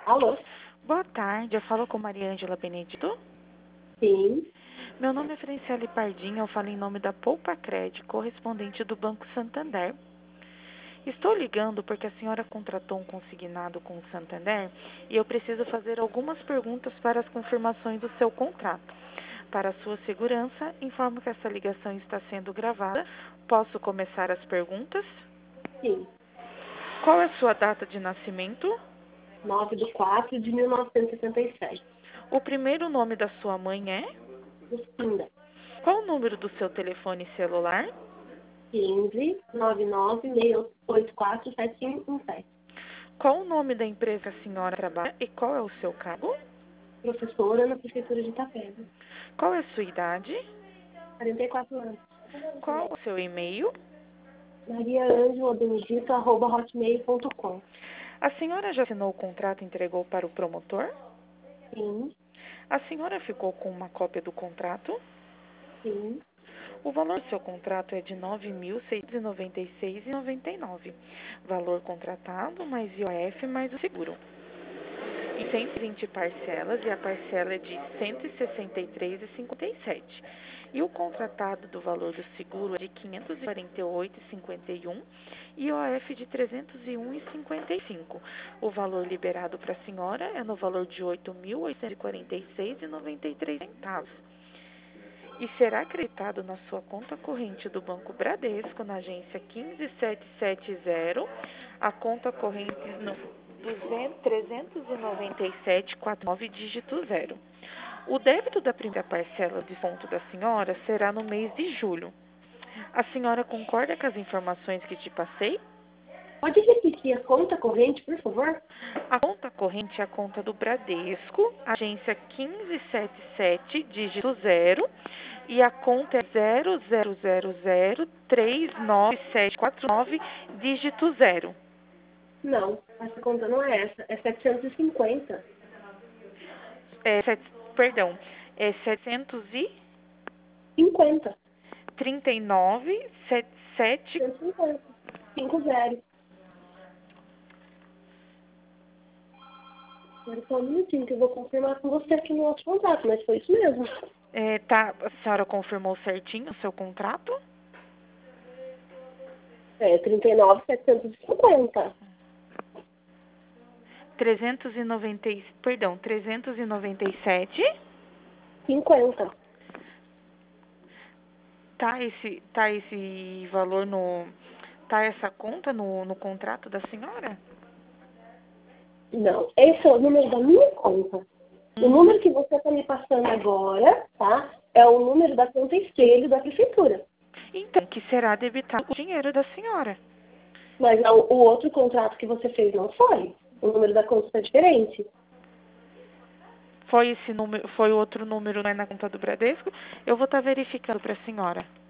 Alô? Boa tarde, eu falo com Maria Ângela Benedito. Sim, Meu nome é Franciele Pardinho, eu falo em nome da Poupa Cred, correspondente do Banco Santander. Estou ligando porque a senhora contratou um consignado com o Santander e eu preciso fazer algumas perguntas para as confirmações do seu contrato. Para a sua segurança, informo que essa ligação está sendo gravada. Posso começar as perguntas? sim. Qual é a sua data de nascimento? 9/4/1977. O primeiro nome da sua mãe é? Lucinda. Qual o número do seu telefone celular? 15 99 684 7517. Qual o nome da empresa que a senhora trabalha e qual é o seu cargo? Professora na Prefeitura de Itapeva. Qual é a sua idade? 44 anos. Qual o seu e-mail? mariaangelabenedito@hotmail.com. A senhora já assinou o contrato e entregou para o promotor? Sim, A senhora ficou com uma cópia do contrato? sim. O valor do seu contrato é de R$ 9.696,99. Valor contratado mais IOF mais o seguro. Em 120 parcelas e a parcela é de R$ 163,57. E o contratado do valor do seguro é de R$ 548,51 e IOF de R$ 301,55. O valor liberado para a senhora é no valor de R$ 8.846,93. E será acreditado na sua conta corrente do Banco Bradesco, na agência 15770, a conta corrente no 397,49, dígito 0. O débito da primeira parcela de desconto da senhora será no mês de julho. A senhora concorda com as informações que te passei? Pode repetir a conta corrente, por favor? A conta corrente é a conta do Bradesco, agência 1577, dígito 0, e a conta é 0000394749, dígito 0. Não, essa conta não é essa. É 750. É, perdão, é 50. 739,77. 150. 50. Agora só um minutinho que eu vou confirmar com você aqui no outro contato, mas foi isso mesmo. Tá, a senhora confirmou certinho o seu contrato? É 39.750. 397. 50. Tá esse valor no. Tá essa conta no contrato da senhora? Não, esse é o número da minha conta. O Uhum. número que você está me passando agora, tá? É o número da conta espelho da prefeitura. Então, que será debitado o dinheiro da senhora. Mas o outro contrato que você fez não foi. O número da conta está diferente. Foi esse número, foi outro número, não é na conta do Bradesco? Eu vou estar verificando para a senhora.